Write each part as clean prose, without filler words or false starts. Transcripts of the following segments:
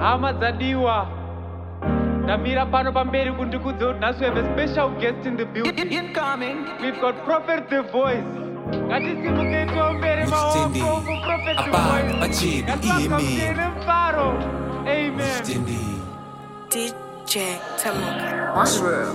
Hama dzadiwa. Namira pano pamberi kundikudza kuti we have a special guest in the building. Incoming. We've got Prophet the Voice. Ngatisimukei tombere maoko Prophet the Voice. Ngativakamutire mfaro. Amen. DJ Tamuka.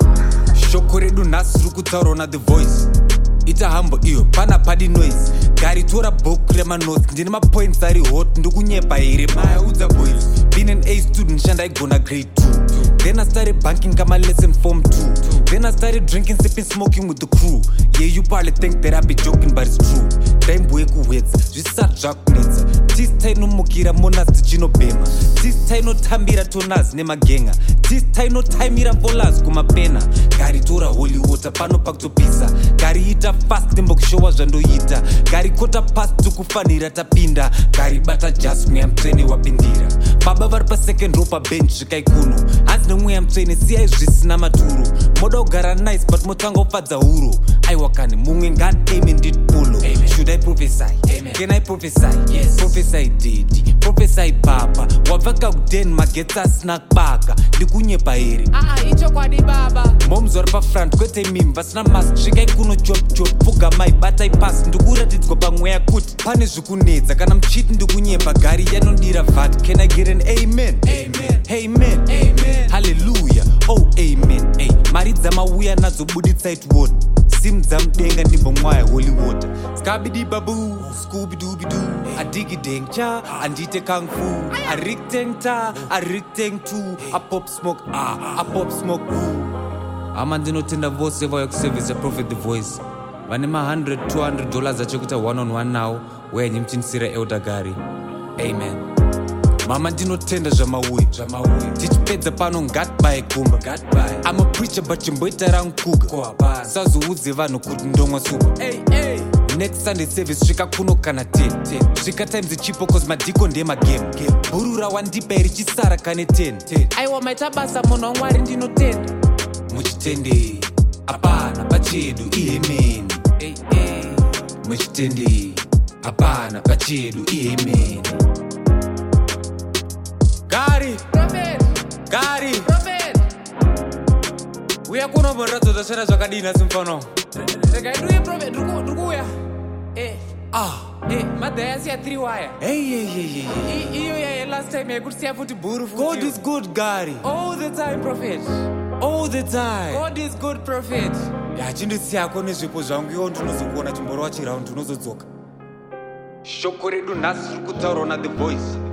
Shoko redu nhasi riri kutaurwa naThe Voice. Ita hambo iyo pana padi noise. Gari tora bhuku remanotes. Ndine mapoints ari hot ndikunyepa here mayaudza boys. Been an A student shandaigona grade 2. Then I started banking, got my lesson form 2. Then I started drinking, sipping, smoking with the crew. Yeah, you probably think that I be joking, but it's true. Time boy kuwedza, zvisadzvakunetsa. This time no mukira monas tichinobhema. This time no tambira tonas nemagenga. This time no timira volas kumapena. Gari tora holy water pano pakutopisa. Gari ita fast ndimbokushowa zvandoita. Gari kota past tukufanira tapinda. Gari bata just mweya mtsvene wapindira. Baba vari pa second row pa bench zvikaikuno. Hanzi nemweya mtsvene siyai zvisina maturo. Moda kugara nice but motanga kufadza huro. Aiwakani mumwe God amen did polo. Should I prophesy? Amen. Can I prophesy? Yes. Prophesy daddy. Prophesy papa. Wabvaka kuden magetsi asina kubaka. Ndikunyepa here. Ichokwadi baba. Moms vari pa front kwete mimi vasina mask. Zvikaikuno chop pfuga mai batai pass. Ndikuratidzwa pamweya kuti pane zvikunetsa kana muchiti ndikunyepa gari yanondira vat. Can I get an amen? Amen. Amen. Amen. Hallelujah. Oh amen. Hey. Mari dzamauya nadzobuditsai tione. Sim dzamdenga ndimbomwaya holy water. Skabidi babu, scooby dooby doo. A diggy dang cha, andite kung fu. A rig tang ta, a rig tang two. A pop smoke a pop smoke amandinotenda vose vauya kuservice Prophet the Voice. Vane $100-200 achikuita one-on-one now. Wenye mchinisira Elder Gary. Amen. Mama ndinotenda zvamauya tichipedza pano ngatbaye kumba. I'm a preacher but chimboita rangukuga sazoudze vanhu kuti ndomwa supa. Next Sunday service svika kuno kana 10 svika times chipo cause madhiko ndemagame bhurura wandipa richisara kane 10 aiwa maita basa munhu waMwari ndinotenda muchitende apana pachedu amen. Muchitende apana pachedu amen. Gari uya kuno mboratso dzashara zvakadini asi mufano ndakaiduye Prophet ndikuuya madhaya asiya 3 wire iyo yaye last time yaikuti siya futi bhuru futi. God is good Gary all the time Prophet. all the time. God is good Prophet. Chindisiyako nezvipo zvangu iwo ndinozokuona chimborwa chiraundi unozodzoka. Shoko redu nhasi riri kutaurwa naThe Voice.